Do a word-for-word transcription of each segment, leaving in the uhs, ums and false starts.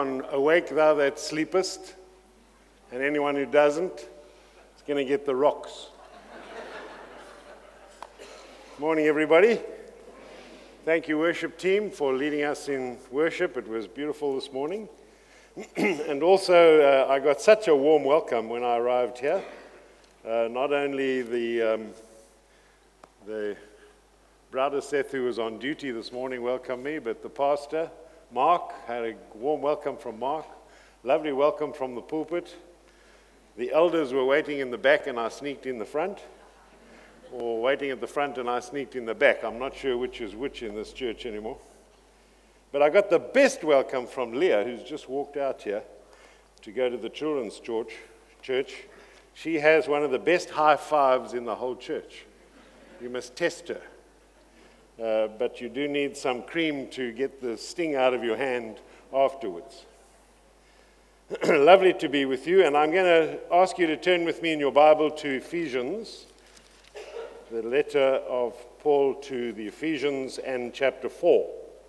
Awake thou that sleepest, and anyone who doesn't is going to get the rocks. Morning, everybody. Thank you, worship team, for leading us in worship. It was beautiful this morning. And also, uh, I got such a warm welcome when I arrived here. Uh, not only the um, the brother Seth, who was on duty this morning, welcomed me, but the pastor, Mark, had a warm welcome from Mark. Lovely welcome from the pulpit. The elders were waiting in the back and I sneaked in the front, or waiting at the front and I sneaked in the back. I'm not sure which is which in this church anymore. But I got the best welcome from Leah, who's just walked out here to go to the children's church. church. She has one of the best high fives in the whole church. You must test her. Uh, but you do need some cream to get the sting out of your hand afterwards. Lovely to be with you, and I'm going to ask you to turn with me in your Bible to Ephesians, the letter of Paul to the Ephesians, and chapter four.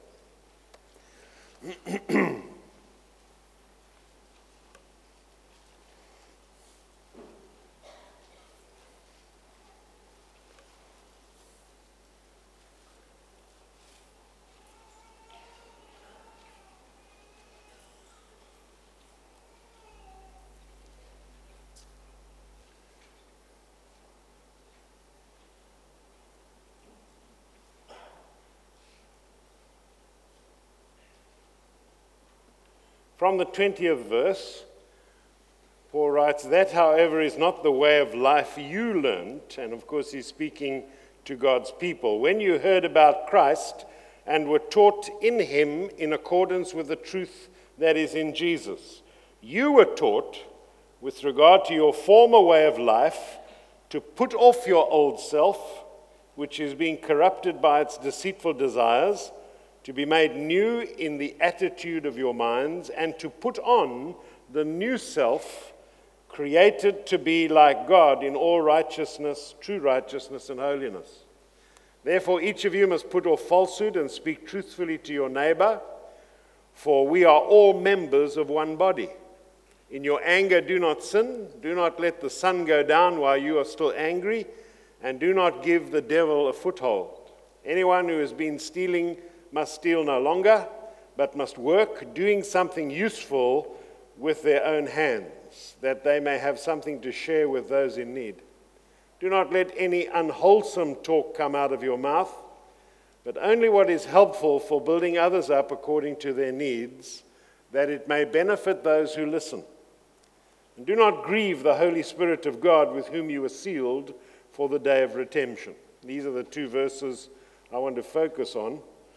From the twentieth verse, Paul writes, "That, however, is not the way of life you learned," and of course he's speaking to God's people, "when you heard about Christ and were taught in him in accordance with the truth that is in Jesus. You were taught, with regard to your former way of life, to put off your old self, which is being corrupted by its deceitful desires, to be made new in the attitude of your minds, and to put on the new self, created to be like God in all righteousness, true righteousness and holiness. Therefore each of you must put off falsehood and speak truthfully to your neighbor, for we are all members of one body. In your anger do not sin, do not let the sun go down while you are still angry, and do not give the devil a foothold. Anyone who has been stealing must steal no longer, but must work, doing something useful with their own hands, that they may have something to share with those in need. Do not let any unwholesome talk come out of your mouth, but only what is helpful for building others up according to their needs, that it may benefit those who listen. And do not grieve the Holy Spirit of God, with whom you were sealed for the day of redemption." These are the two verses I want to focus on.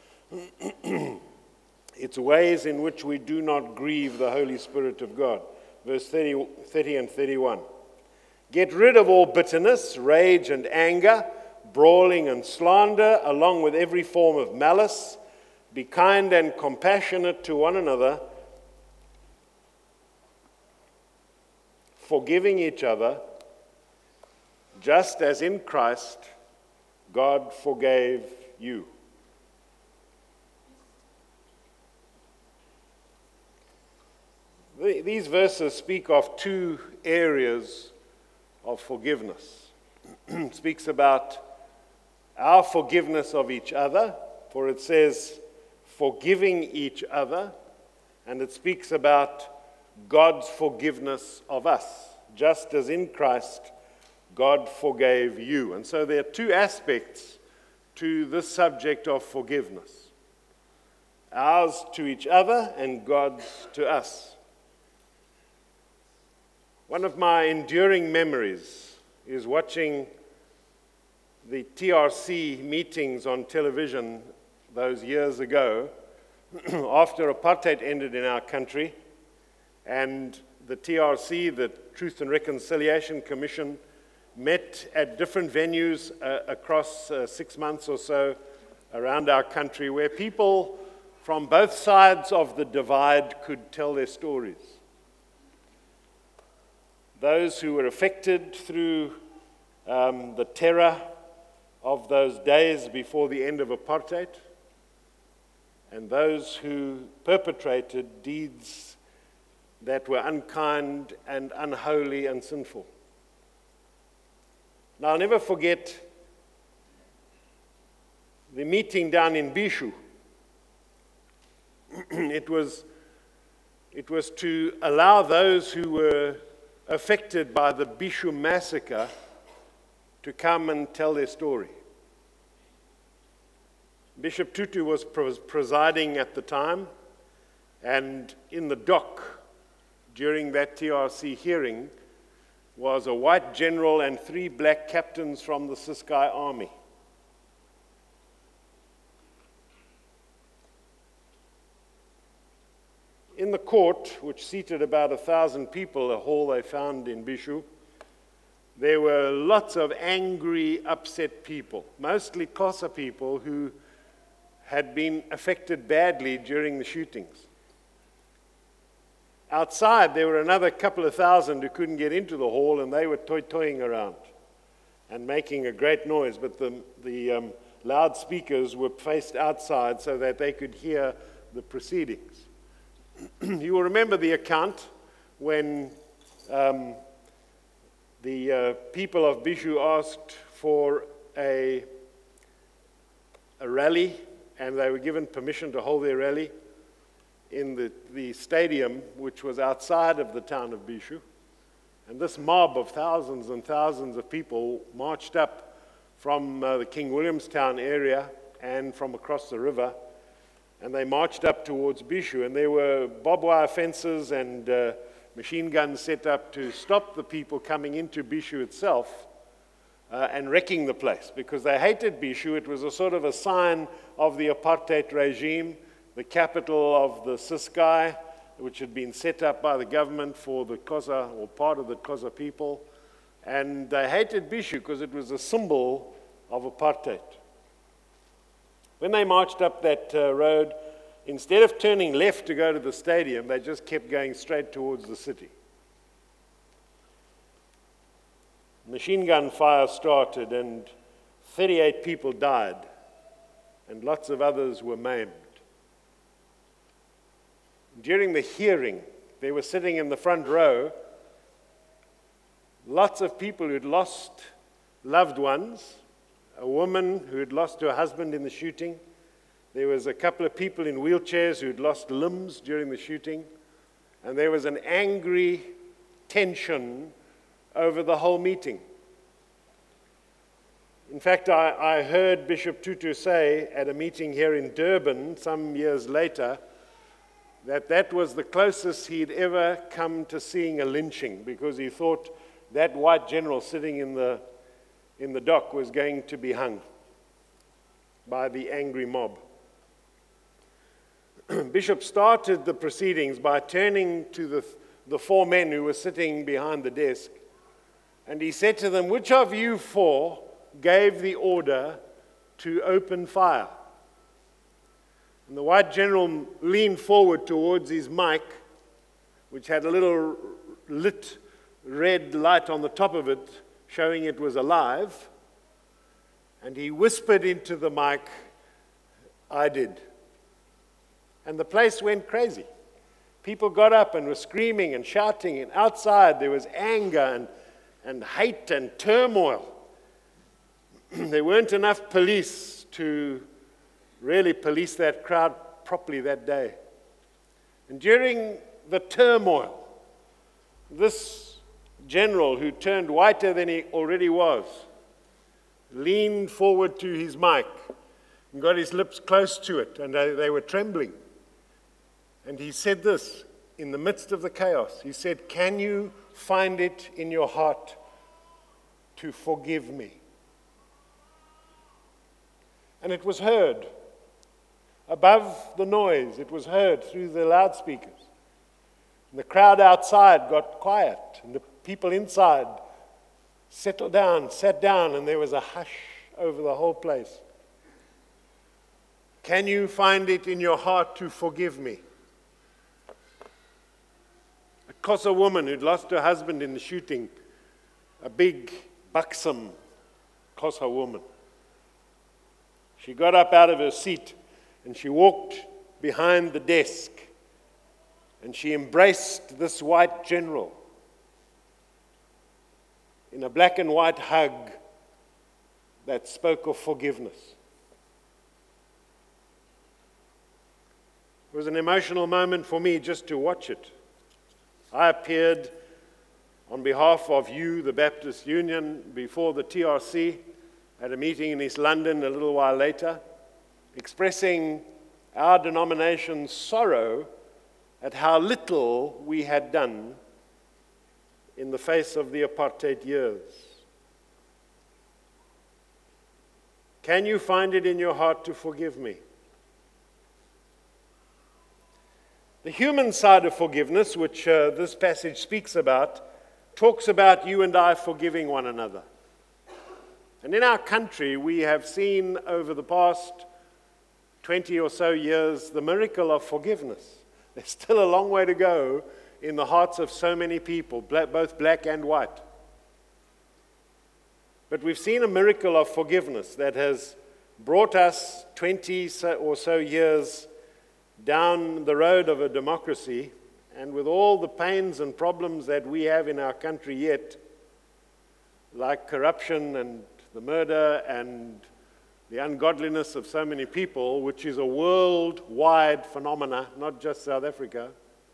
It's ways in which we do not grieve the Holy Spirit of God. Verse thirty, thirty and thirty-one. "Get rid of all bitterness, rage and anger, brawling and slander, along with every form of malice. Be kind and compassionate to one another, forgiving each other, just as in Christ God forgave you." These verses speak of two areas of forgiveness. It speaks about our forgiveness of each other, for it says forgiving each other, and it speaks about God's forgiveness of us, just as in Christ God forgave you. And so there are two aspects to this subject of forgiveness: ours to each other and God's to us. One of my enduring memories is watching the T R C meetings on television those years ago after apartheid ended in our country, and the T R C, the Truth and Reconciliation Commission, met at different venues uh, across uh, six months or so around our country, where people from both sides of the divide could tell their stories. Those who were affected through um, the terror of those days before the end of apartheid, and those who perpetrated deeds that were unkind and unholy and sinful. Now, I'll never forget the meeting down in Bishu. it was, it was to allow those who were affected by the Bishu massacre to come and tell their story. Bishop Tutu was presiding at the time, and in the dock during that T R C hearing was a white general and three black captains from the Ciskei army. In the court, which seated about a thousand people, a hall they found in Bishu, there were lots of angry, upset people, mostly Xhosa people who had been affected badly during the shootings. Outside, there were another couple of thousand who couldn't get into the hall, and they were toy-toying around and making a great noise, but the, the um, loudspeakers were faced outside so that they could hear the proceedings. You will remember the account when um, the uh, people of Bishu asked for a, a rally, and they were given permission to hold their rally in the, the stadium, which was outside of the town of Bishu. And this mob of thousands and thousands of people marched up from uh, the King Williamstown area and from across the river, and they marched up towards Bishu, and there were barbed wire fences and uh, machine guns set up to stop the people coming into Bishu itself uh, and wrecking the place, because they hated Bishu. It was a sort of a sign of the apartheid regime, the capital of the Ciskei, which had been set up by the government for the Xhosa, or part of the Xhosa people. And they hated Bishu because it was a symbol of apartheid. When they marched up that uh, road, instead of turning left to go to the stadium, they just kept going straight towards the city. Machine gun fire started, and thirty-eight people died, and lots of others were maimed. During the hearing, they were sitting in the front row, lots of people who'd lost loved ones, a woman who had lost her husband in the shooting. There was a couple of people in wheelchairs who'd lost limbs during the shooting. And there was an angry tension over the whole meeting. In fact, I, I heard Bishop Tutu say at a meeting here in Durban some years later that that was the closest he'd ever come to seeing a lynching, because he thought that white general sitting in the, in the dock was going to be hung by the angry mob. Bishop started the proceedings by turning to the, the four men who were sitting behind the desk, and he said to them, "Which of you four gave the order to open fire?" And the white general leaned forward towards his mic, which had a little lit red light on the top of it, showing it was alive, and he whispered into the mic, "I did." And the place went crazy. People got up and were screaming and shouting, and outside there was anger and, and hate and turmoil. There weren't enough police to really police that crowd properly that day. And during the turmoil, this general, who turned whiter than he already was, leaned forward to his mic and got his lips close to it, and they, they were trembling. And he said this in the midst of the chaos. He said, "Can you find it in your heart to forgive me?" And it was heard. Above the noise, it was heard through the loudspeakers. And the crowd outside got quiet, and the people inside settled down, sat down, and there was a hush over the whole place. "Can you find it in your heart to forgive me?" A Xhosa woman who'd lost her husband in the shooting, a big, buxom Xhosa woman. She got up out of her seat and she walked behind the desk, and she embraced this white general in a black and white hug that spoke of forgiveness. It was an emotional moment for me just to watch it. I appeared on behalf of you, the Baptist Union, before the T R C at a meeting in East London a little while later, expressing our denomination's sorrow at how little we had done in the face of the apartheid years. Can you find it in your heart to forgive me? The human side of forgiveness, which uh, this passage speaks about, talks about you and I forgiving one another. And in our country, we have seen over the past twenty or so years the miracle of forgiveness. There's still a long way to go in the hearts of so many people, both black and white. But we've seen a miracle of forgiveness that has brought us twenty or so years down the road of a democracy, and with all the pains and problems that we have in our country yet, like corruption and the murder and the ungodliness of so many people, which is a worldwide phenomena, not just South Africa,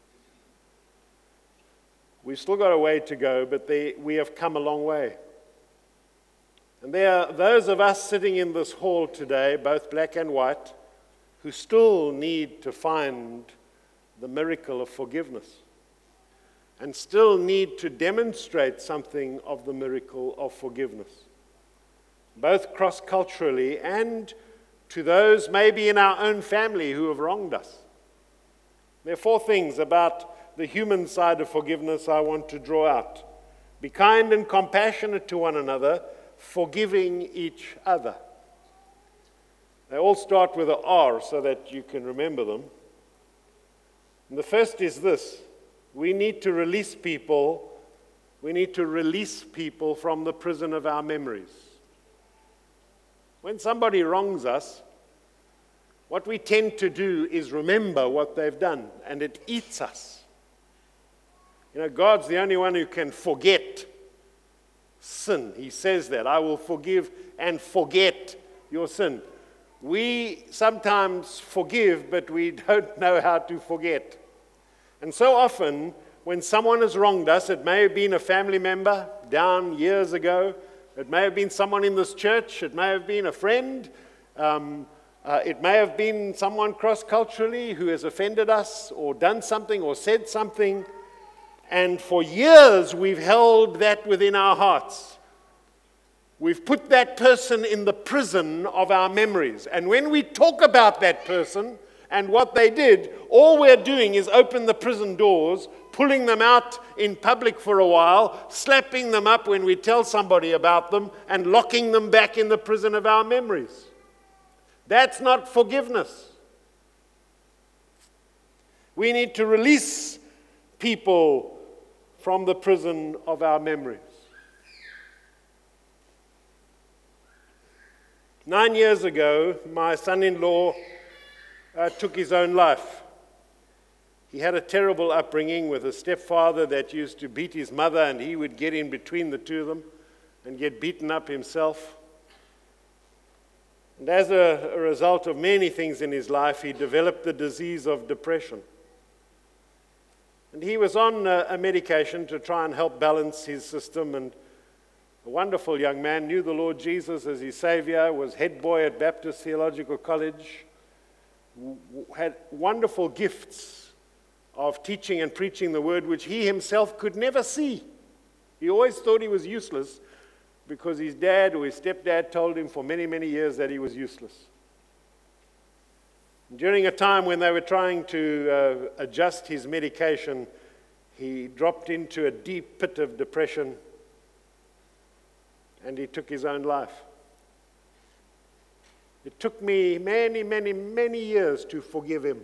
we've still got a way to go, but they, we have come a long way. And there are those of us sitting in this hall today, both black and white, who still need to find the miracle of forgiveness and still need to demonstrate something of the miracle of forgiveness, both cross-culturally and to those maybe in our own family who have wronged us. There are four things about the human side of forgiveness I want to draw out. Be kind and compassionate to one another, forgiving each other. They all start with an R so that you can remember them. And the first is this: we need to release people, we need to release people from the prison of our memories. When somebody wrongs us, what we tend to do is remember what they've done, and it eats us. You know, God's the only one who can forget sin. He says that, I will forgive and forget your sin. We sometimes forgive, but we don't know how to forget. And so often, when someone has wronged us, it may have been a family member down years ago, it may have been someone in this church, it may have been a friend, um, uh, it may have been someone cross-culturally who has offended us or done something or said something, and for years we've held that within our hearts. We've put that person in the prison of our memories. And when we talk about that person and what they did, all we're doing is open the prison doors, pulling them out in public for a while, slapping them up when we tell somebody about them, and locking them back in the prison of our memories. That's not forgiveness. We need to release people from the prison of our memories. Nine years ago, my son-in-law uh, took his own life. He had a terrible upbringing with a stepfather that used to beat his mother, and he would get in between the two of them and get beaten up himself. And as a, a result of many things in his life, he developed the disease of depression. And he was on a, a medication to try and help balance his system, and a wonderful young man, knew the Lord Jesus as his Savior, was head boy at Baptist Theological College, w- had wonderful gifts of teaching and preaching the Word, which he himself could never see. He always thought he was useless because his dad or his stepdad told him for many, many years that he was useless. During a time when they were trying to uh, adjust his medication, he dropped into a deep pit of depression, and he took his own life. It took me many, many, many years to forgive him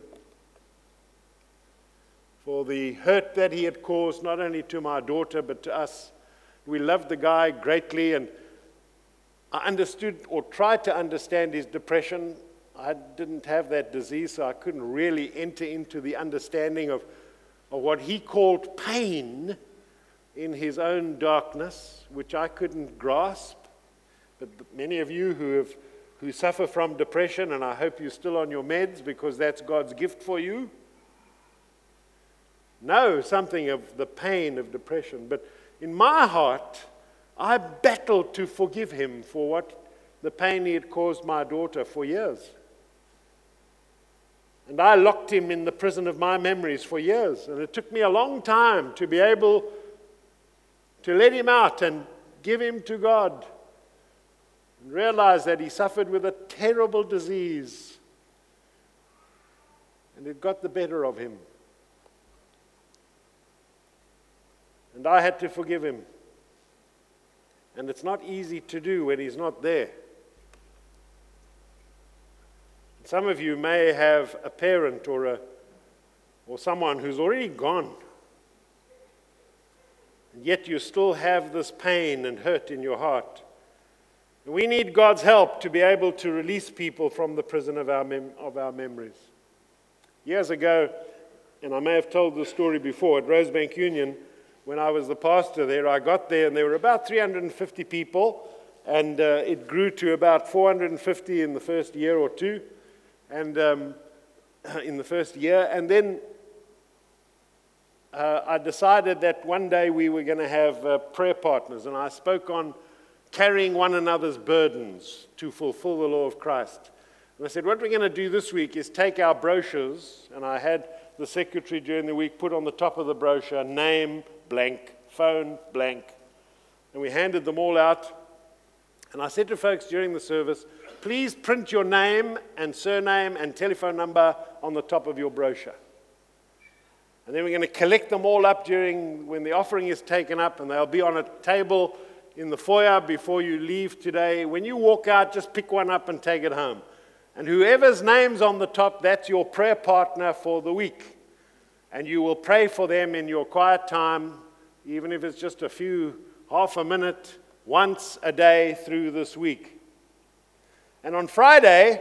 for the hurt that he had caused, not only to my daughter, but to us. We loved the guy greatly, and I understood or tried to understand his depression. I didn't have that disease, so I couldn't really enter into the understanding of, of what he called pain in his own darkness, which I couldn't grasp. But many of you who have who suffer from depression, and I hope you're still on your meds because that's God's gift for you, know something of the pain of depression. But in my heart, I battled to forgive him for what the pain he had caused my daughter for years. And I locked him in the prison of my memories for years. And it took me a long time to be able to let him out and give him to God. And realize that he suffered with a terrible disease. And it got the better of him. And I had to forgive him. And it's not easy to do when he's not there. Some of you may have a parent or a or someone who's already gone. And yet you still have this pain and hurt in your heart. And we need God's help to be able to release people from the prison of our mem- of our memories. Years ago, and I may have told this story before, at Rosebank Union, when I was the pastor there, I got there and there were about three hundred fifty people, and uh, it grew to about four hundred fifty in the first year or two, and um, in the first year. And then uh, I decided that one day we were going to have uh, prayer partners, and I spoke on carrying one another's burdens to fulfill the law of Christ. And I said, what we're going to do this week is take our brochures, and I had the secretary during the week put on the top of the brochure, name blank, phone blank, and we handed them all out. And I said to folks during the service, please print your name and surname and telephone number on the top of your brochure. And then we're going to collect them all up during when the offering is taken up, and they'll be on a table in the foyer before you leave today. When you walk out, just pick one up and take it home. And whoever's name's on the top, that's your prayer partner for the week. And you will pray for them in your quiet time, even if it's just a few, half a minute, once a day through this week. And on Friday,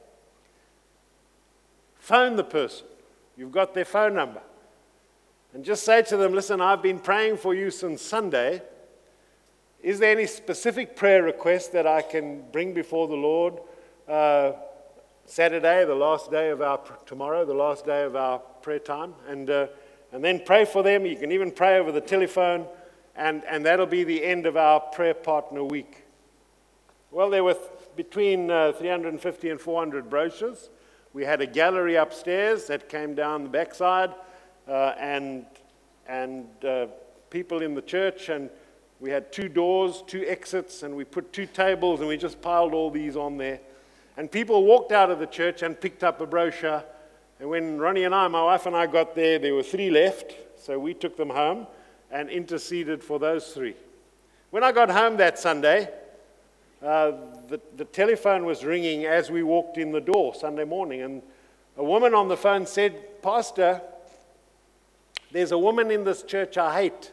phone the person. You've got their phone number. And just say to them, listen, I've been praying for you since Sunday. Is there any specific prayer request that I can bring before the Lord uh, Saturday, the last day of our, tomorrow, the last day of our prayer time? And uh, and then pray for them. You can even pray over the telephone, and, and that'll be the end of our prayer partner week. Well, there were th- between uh, three hundred fifty and four hundred brochures. We had a gallery upstairs that came down the backside, uh, and, and uh, people in the church, and we had two doors, two exits, and we put two tables, and we just piled all these on there. And people walked out of the church and picked up a brochure. And when Ronnie and I, my wife and I got there, there were three left. So we took them home and interceded for those three. When I got home that Sunday, uh, the, the telephone was ringing as we walked in the door Sunday morning. And a woman on the phone said, Pastor, there's a woman in this church I hate.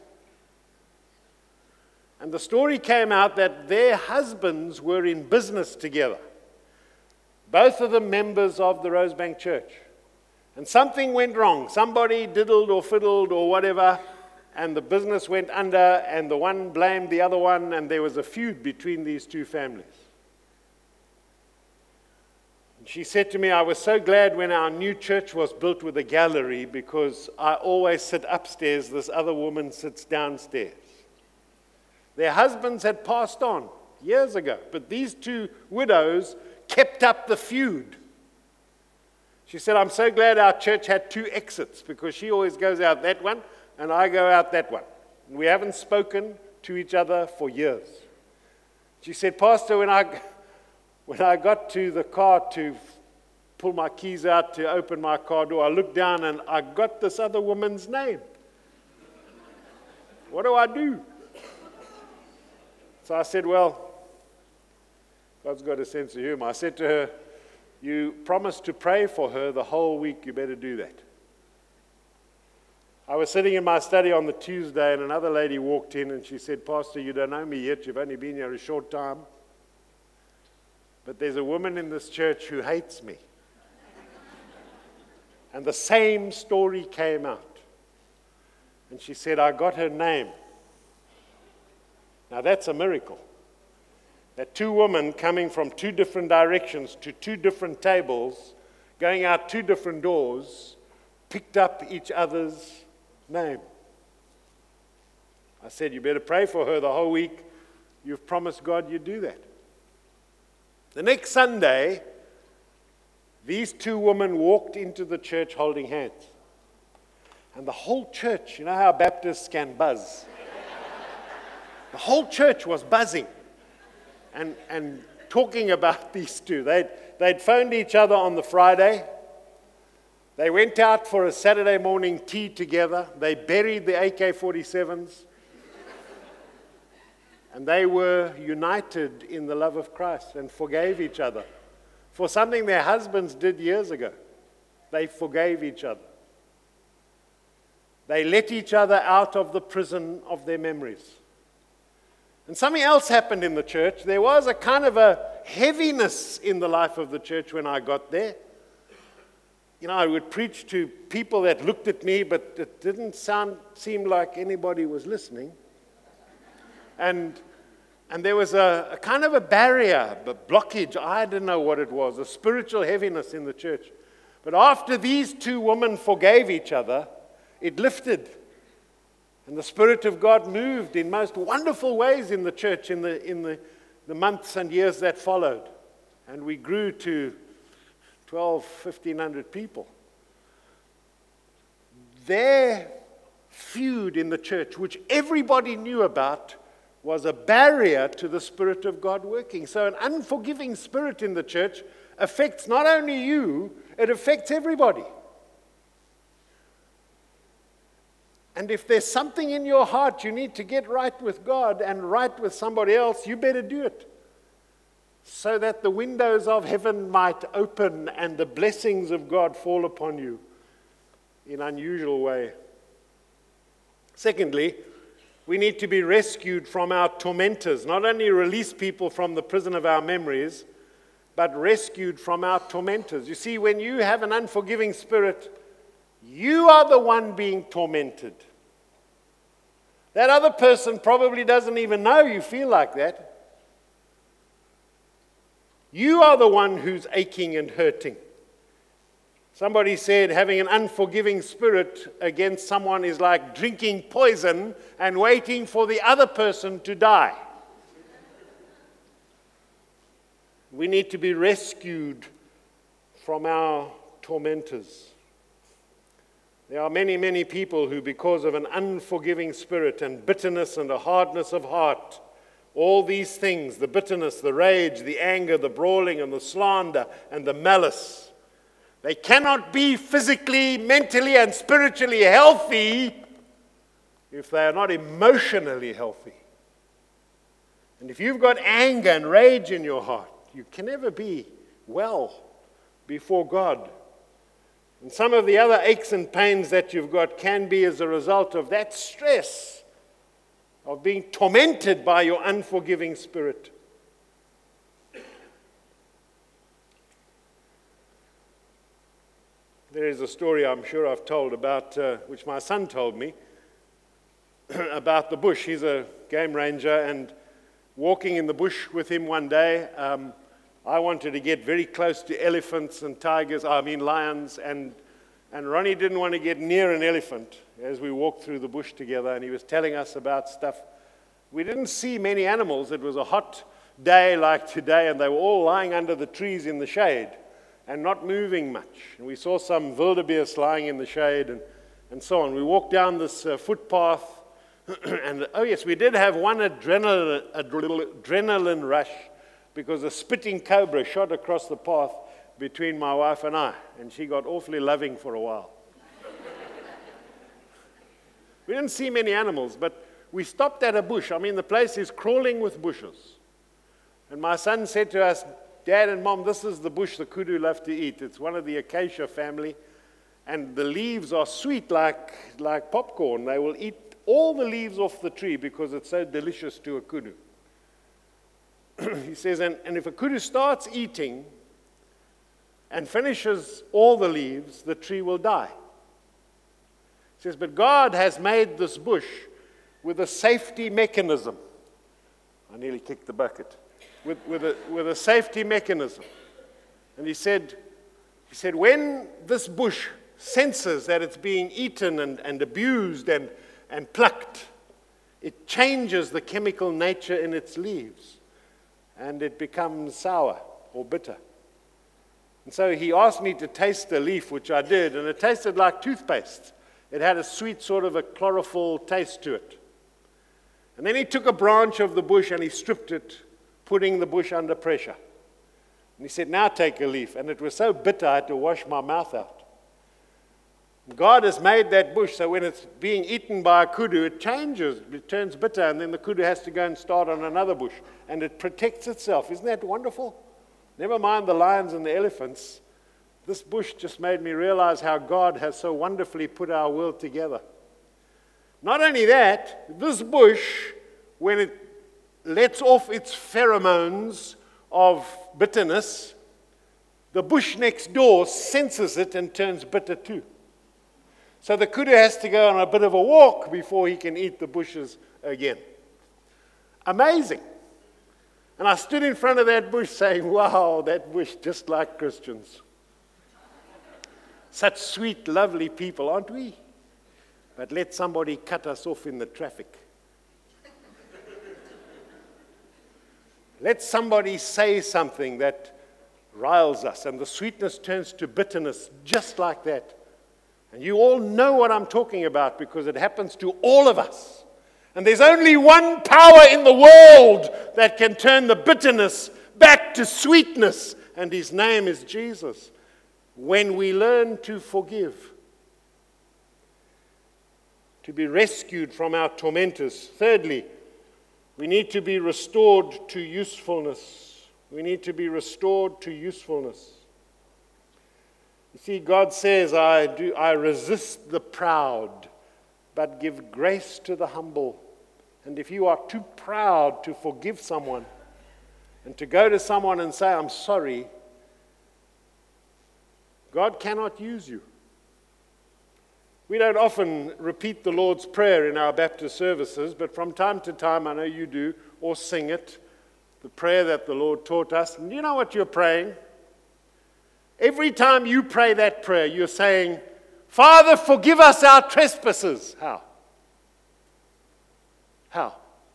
And the story came out that their husbands were in business together. Both of them members of the Rosebank Church. And something went wrong. Somebody diddled or fiddled or whatever, and the business went under, and the one blamed the other one, and there was a feud between these two families. And she said to me, I was so glad when our new church was built with a gallery, because I always sit upstairs, this other woman sits downstairs. Their husbands had passed on years ago, but these two widows kept up the feud. She said, I'm so glad our church had two exits, because she always goes out that one and I go out that one. And we haven't spoken to each other for years. She said, Pastor, when I, when I got to the car to pull my keys out to open my car door, I looked down and I got this other woman's name. What do I do? So I said, well, God's got a sense of humor. I said to her, you promised to pray for her the whole week, you better do that. I was sitting in my study on the Tuesday, and another lady walked in and she said, Pastor, you don't know me yet, you've only been here a short time. but there's a woman in this church who hates me. And the same story came out. And she said, I got her name. Now that's a miracle. That two women coming from two different directions to two different tables, going out two different doors, picked up each other's name. I said, you better pray for her the whole week. You've promised God you'd do that. The next Sunday, these two women walked into the church holding hands. And the whole church, you know how Baptists can buzz? The whole church was buzzing and, and talking about these two. They'd, they'd phoned each other on the Friday. They went out for a Saturday morning tea together. They buried the A K forty-sevens. And they were united in the love of Christ and forgave each other for something their husbands did years ago. They forgave each other. They let each other out of the prison of their memories. And something else happened in the church. There was a kind of a heaviness in the life of the church when I got there. You know, I would preach to people that looked at me, but it didn't sound, seem like anybody was listening. And, and there was a, a kind of a barrier, a blockage, I didn't know what it was, a spiritual heaviness in the church. But after these two women forgave each other, it lifted. And the Spirit of God moved in most wonderful ways in the church in the, in the, the months and years that followed. And we grew to twelve, fifteen hundred people. Their feud in the church, which everybody knew about, was a barrier to the Spirit of God working. So an unforgiving spirit in the church affects not only you, it affects everybody. And if there's something in your heart you need to get right with God and right with somebody else, you better do it, so that the windows of heaven might open and the blessings of God fall upon you in an unusual way. Secondly, we need to be rescued from our tormentors. Not only release people from the prison of our memories, but rescued from our tormentors. You see, when you have an unforgiving spirit, you are the one being tormented. That other person probably doesn't even know you feel like that. You are the one who's aching and hurting. Somebody said having an unforgiving spirit against someone is like drinking poison and waiting for the other person to die. We need to be rescued from our tormentors. There are many, many people who, because of an unforgiving spirit and bitterness and a hardness of heart, all these things, the bitterness, the rage, the anger, the brawling, and the slander, and the malice, they cannot be physically, mentally, and spiritually healthy if they are not emotionally healthy. And if you've got anger and rage in your heart, you can never be well before God. And some of the other aches and pains that you've got can be as a result of that stress of being tormented by your unforgiving spirit. There is a story I'm sure I've told about, uh, which my son told me, about the bush. He's a game ranger, and walking in the bush with him one day, um, I wanted to get very close to elephants and tigers, I mean lions, and, and Ronnie didn't want to get near an elephant as we walked through the bush together, and he was telling us about stuff. We didn't see many animals. It was a hot day like today, and they were all lying under the trees in the shade and not moving much. And we saw some wildebeest lying in the shade and, and so on. We walked down this uh, footpath, and oh yes, we did have one adrenaline, adrenaline rush, because a spitting cobra shot across the path between my wife and I, and she got awfully loving for a while. We didn't see many animals, but we stopped at a bush. I mean, the place is crawling with bushes. And my son said to us, Dad and Mom, this is the bush the kudu love to eat. It's one of the acacia family, and the leaves are sweet like, like popcorn. They will eat all the leaves off the tree because it's so delicious to a kudu. he says, and, and if a kudu starts eating and finishes all the leaves, the tree will die. He says, but God has made this bush with a safety mechanism. I nearly kicked the bucket. With, with, a, with a safety mechanism. And he said, he said, when this bush senses that it's being eaten and, and abused and, and plucked, it changes the chemical nature in its leaves. And it becomes sour or bitter. And so he asked me to taste the leaf, which I did, and it tasted like toothpaste. It had a sweet sort of a chlorophyll taste to it. And then he took a branch of the bush and he stripped it, putting the bush under pressure. And he said, now take a leaf. And it was so bitter I had to wash my mouth out. God has made that bush so when it's being eaten by a kudu, it changes, it turns bitter, and then the kudu has to go and start on another bush. And it protects itself. Isn't that wonderful? Never mind the lions and the elephants. This bush just made me realize how God has so wonderfully put our world together. Not only that, this bush, when it lets off its pheromones of bitterness, the bush next door senses it and turns bitter too. So the kudu has to go on a bit of a walk before he can eat the bushes again. Amazing. And I stood in front of that bush saying, wow, that bush just like Christians. Such sweet, lovely people, aren't we? But let somebody cut us off in the traffic. Let somebody say something that riles us, and the sweetness turns to bitterness just like that. And you all know what I'm talking about because it happens to all of us. And there's only one power in the world that can turn the bitterness back to sweetness, and his name is Jesus. When we learn to forgive, to be rescued from our tormentors. Thirdly, we need to be restored to usefulness. We need to be restored to usefulness. You see, God says, I do, I resist the proud, but give grace to the humble. And if you are too proud to forgive someone and to go to someone and say, I'm sorry, God cannot use you. We don't often repeat the Lord's Prayer in our Baptist services, but from time to time, I know you do, or sing it, the prayer that the Lord taught us. And you know what you're praying? Every time you pray that prayer, you're saying, Father, forgive us our trespasses. How? How?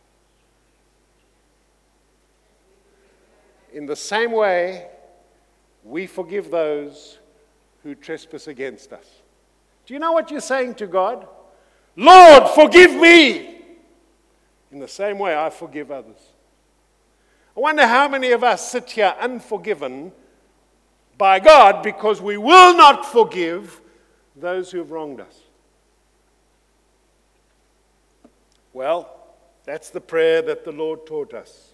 In the same way, we forgive those who trespass against us. Do you know what you're saying to God? Lord, forgive me! In the same way, I forgive others. I wonder how many of us sit here unforgiven by God because we will not forgive those who have wronged us. Well, that's the prayer that the Lord taught us.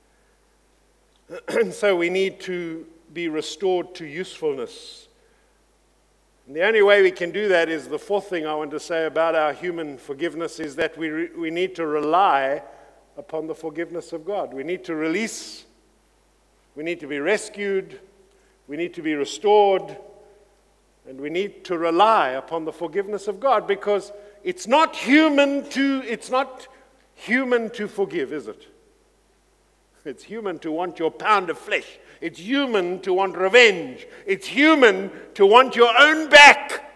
And so we need to be restored to usefulness. And the only way we can do that is the fourth thing I want to say about our human forgiveness is that we, re- we need to rely upon the forgiveness of God. We need to release. We need to be rescued. We need to be restored. And we need to rely upon the forgiveness of God because it's not human to, it's not human to forgive, is it? It's human to want your pound of flesh. It's human to want revenge. It's human to want your own back.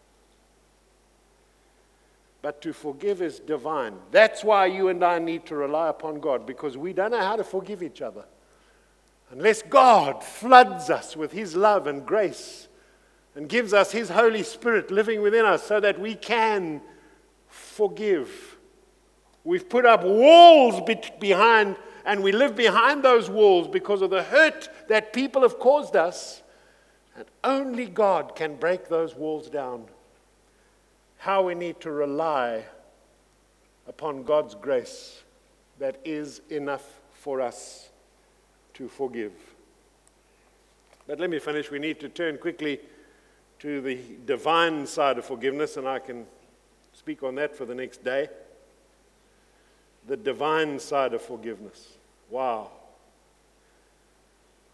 But to forgive is divine. That's why you and I need to rely upon God, because we don't know how to forgive each other. Unless God floods us with his love and grace and gives us his Holy Spirit living within us so that we can forgive. We've put up walls be- behind and we live behind those walls because of the hurt that people have caused us. And only God can break those walls down. How we need to rely upon God's grace that is enough for us to forgive. But let me finish. We need to turn quickly to the divine side of forgiveness, and I can speak on that for the next day. The divine side of forgiveness. Wow.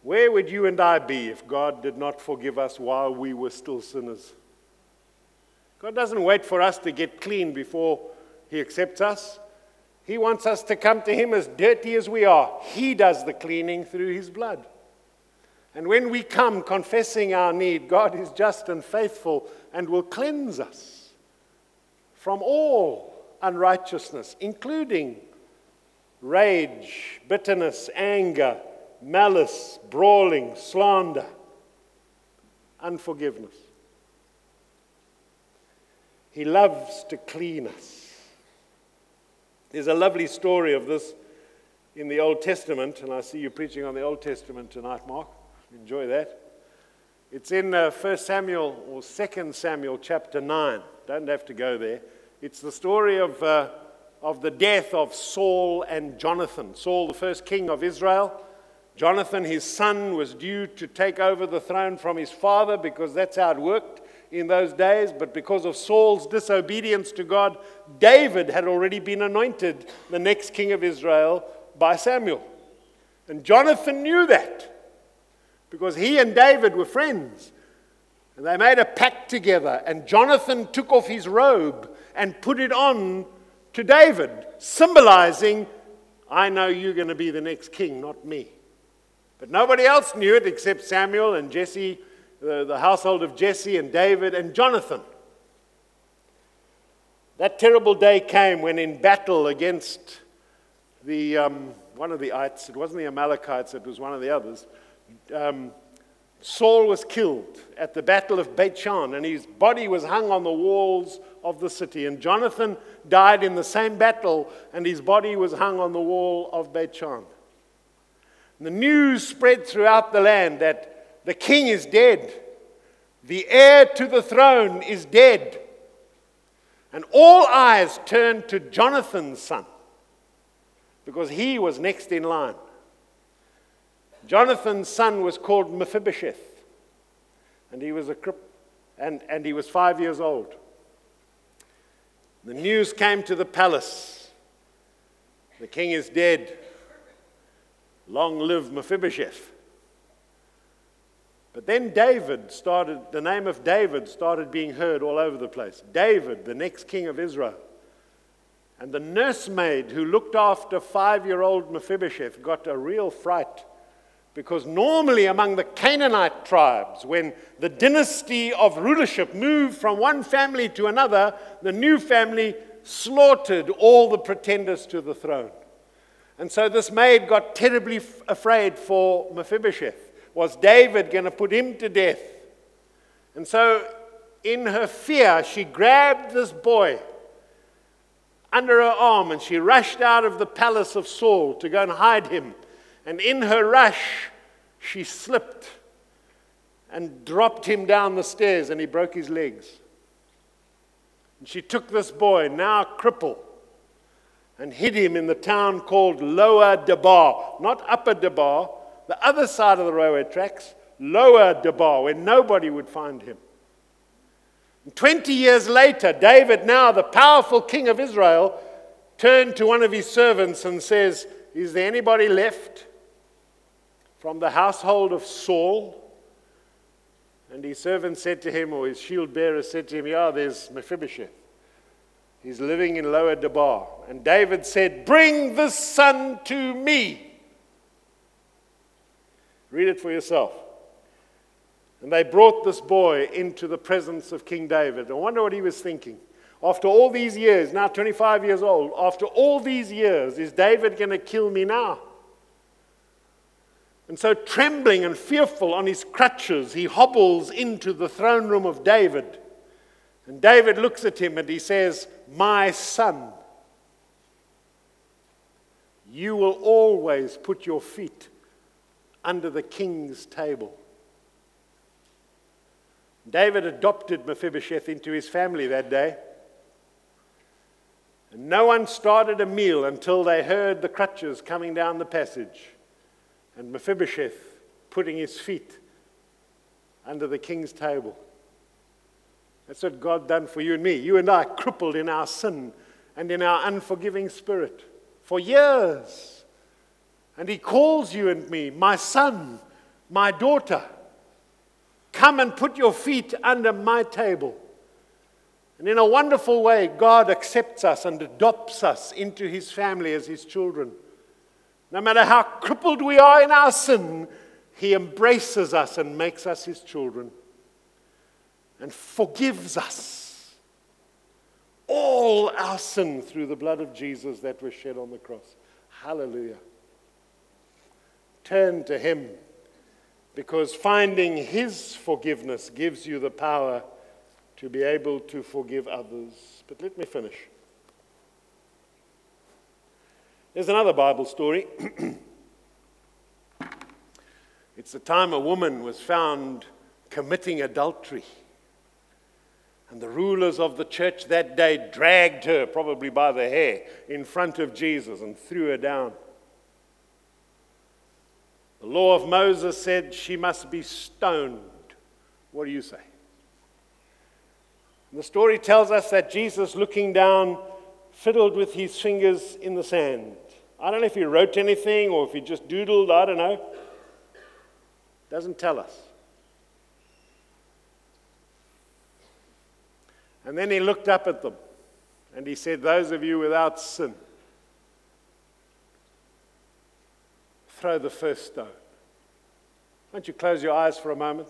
Where would you and I be if God did not forgive us while we were still sinners? God doesn't wait for us to get clean before He accepts us. He wants us to come to Him as dirty as we are. He does the cleaning through His blood. And when we come confessing our need, God is just and faithful and will cleanse us from all unrighteousness, including rage, bitterness, anger, malice, brawling, slander, unforgiveness. He loves to clean us. There's a lovely story of this in the Old Testament, and I see you preaching on the Old Testament tonight, Mark. Enjoy that. It's in uh, First Samuel or Second Samuel chapter nine. Don't have to go there. It's the story of, uh, of the death of Saul and Jonathan. Saul, the first king of Israel. Jonathan, his son, was due to take over the throne from his father because that's how it worked in those days. But because of Saul's disobedience to God, David had already been anointed the next king of Israel by Samuel. And Jonathan knew that because he and David were friends. And they made a pact together. And Jonathan took off his robe and put it on to David, symbolizing, I know you're going to be the next king, not me. But nobody else knew it except Samuel and Jesse, the, the household of Jesse and David and Jonathan. That terrible day came when in battle against the um, one of the ites, it wasn't the Amalekites, it was one of the others, um, Saul was killed at the battle of Beit Shan, and his body was hung on the walls of the city. And Jonathan died in the same battle, and his body was hung on the wall of Beit Shan. The news spread throughout the land that the king is dead. The heir to the throne is dead. And all eyes turned to Jonathan's son because he was next in line. Jonathan's son was called Mephibosheth, and he was a crip, and, and he was five years old. The news came to the palace. The king is dead. Long live Mephibosheth. But then David started, the name of David started being heard all over the place. David, the next king of Israel. And the nursemaid who looked after five-year-old Mephibosheth got a real fright. Because normally among the Canaanite tribes, when the dynasty of rulership moved from one family to another, the new family slaughtered all the pretenders to the throne. And so this maid got terribly f- afraid for Mephibosheth. Was David going to put him to death? And so in her fear, she grabbed this boy under her arm and she rushed out of the palace of Saul to go and hide him. And in her rush, she slipped and dropped him down the stairs, and he broke his legs. And she took this boy, now crippled, and hid him in the town called Lower Debar, not Upper Debar, the other side of the railway tracks, Lower Debar, where nobody would find him. And twenty years later, David, now the powerful king of Israel, turned to one of his servants and says, "Is there anybody left from the household of Saul?" And his servant said to him, or his shield bearer said to him, "Yeah, there's Mephibosheth. He's living in Lower Debar." And David said, "Bring this son to me." Read it for yourself. And they brought this boy into the presence of King David. I wonder what he was thinking. After all these years, now twenty-five years old, after all these years, is David going to kill me now? And so trembling and fearful on his crutches, he hobbles into the throne room of David. And David looks at him and he says, "My son, you will always put your feet under the king's table." David adopted Mephibosheth into his family that day. And no one started a meal until they heard the crutches coming down the passage and Mephibosheth putting his feet under the king's table. That's what God done for you and me. You and I crippled in our sin and in our unforgiving spirit for years. And he calls you and me, "My son, my daughter, come and put your feet under my table. And in a wonderful way, God accepts us and adopts us into his family as his children. No matter how crippled we are in our sin, he embraces us and makes us his children and forgives us all our sin through the blood of Jesus that was shed on the cross. Hallelujah. Turn to him, because finding his forgiveness gives you the power to be able to forgive others. But let me finish. There's another Bible story. It's the time a woman was found committing adultery. And the rulers of the church that day dragged her, probably by the hair, in front of Jesus and threw her down. The law of Moses said she must be stoned. What do you say? And the story tells us that Jesus, looking down, fiddled with his fingers in the sand. I don't know if he wrote anything or if he just doodled, I don't know. Doesn't tell us. And then he looked up at them and he said, those of you without sin, throw the first stone. Won't you close your eyes for a moment?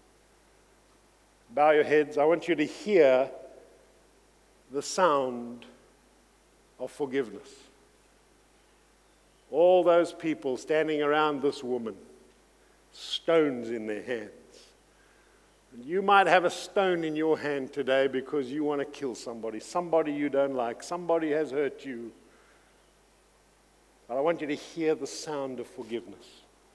Bow your heads. I want you to hear the sound of forgiveness. All those people standing around this woman, stones in their hands. And you might have a stone in your hand today because you want to kill somebody, somebody you don't like, somebody has hurt you. But I want you to hear the sound of forgiveness.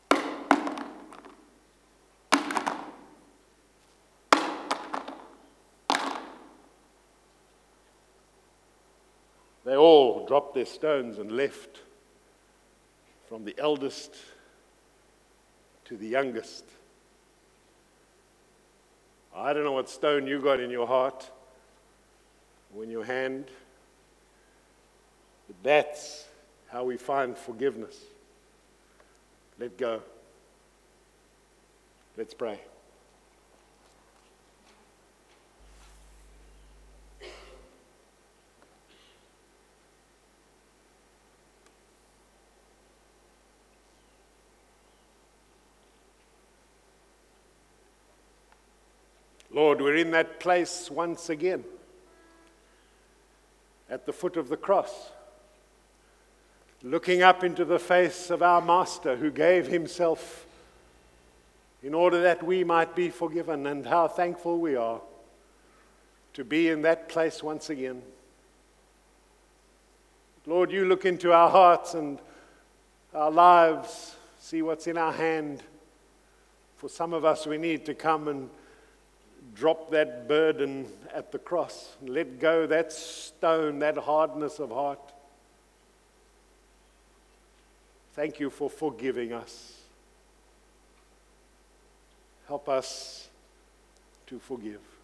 They all dropped their stones and left, from the eldest to the youngest. I don't know what stone you got in your heart or in your hand, but that's how we find forgiveness. Let go. Let's pray. Lord, we're in that place once again, at the foot of the cross, looking up into the face of our Master who gave himself in order that we might be forgiven, and how thankful we are to be in that place once again. Lord, you look into our hearts and our lives, see what's in our hand. For some of us, we need to come and drop that burden at the cross. Let go that stone, that hardness of heart. Thank you for forgiving us. Help us to forgive.